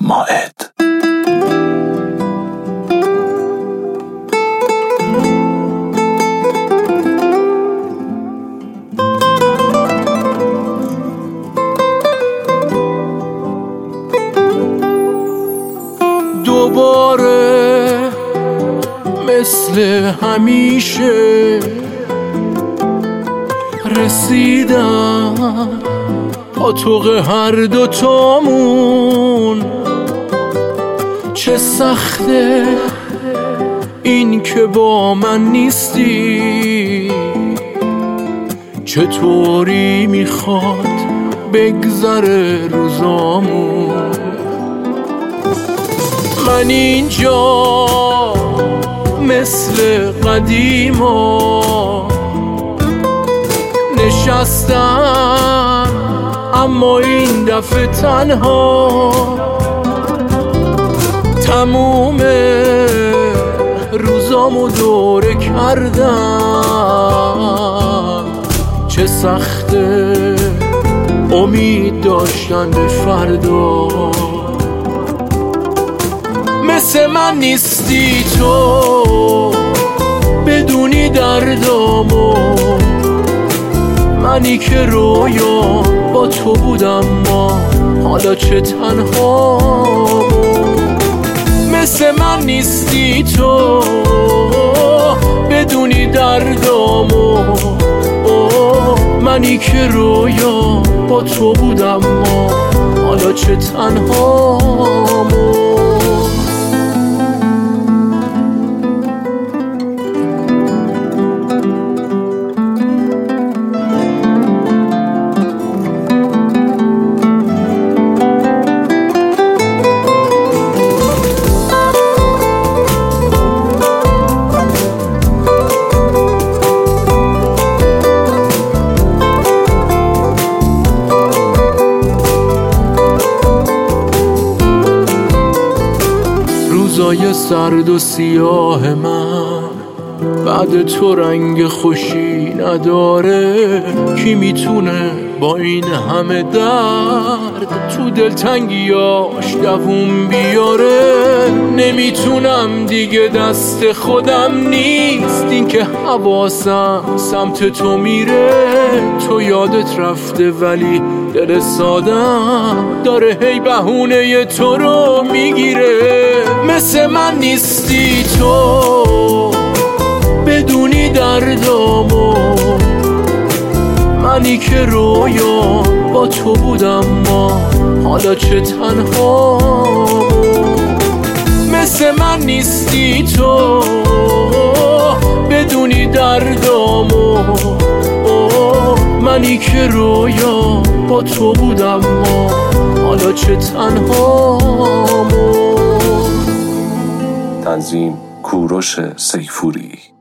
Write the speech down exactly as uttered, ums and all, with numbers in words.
مائد. دوباره مثل همیشه رسیدم پاتوق هر دوتامون. چه سخته این که با من نیستی، چطوری میخواد بگذره روزامون. من اینجا مثل قدیما نشستم، اما این دفعه تنها. تموم روزامو دوره کردم. چه سخته امید داشتن به فردا. مثل من نیستی تو، بدونی دردامو. منی که رویا با تو بودم، ما حالا چه تنها. مثل من نیستی تو، بدونی دردامو. منی که رویا با تو بودم، ما حالا چه تنها. روزای سرد و سیاه من بعد تو رنگ خوشی نداره. کی میتونه با این همه درد تو دلتنگیاش دووم بیاره؟ نمیتونم دیگه، دست خودم نیست این که حواسم سمت تو میره. تو یادت رفته ولی دل سادم داره هی بهونه تو رو میگیره. مثل من نیستی تو، بدونی دردامو. منی که رویا با تو بودم، ما حالا چه تنها. مثل من نیستی تو، بدونی دردامو. منی که رویا با تو بودم، ما حالا چه تنها. تنظیم کوروش سیفوری.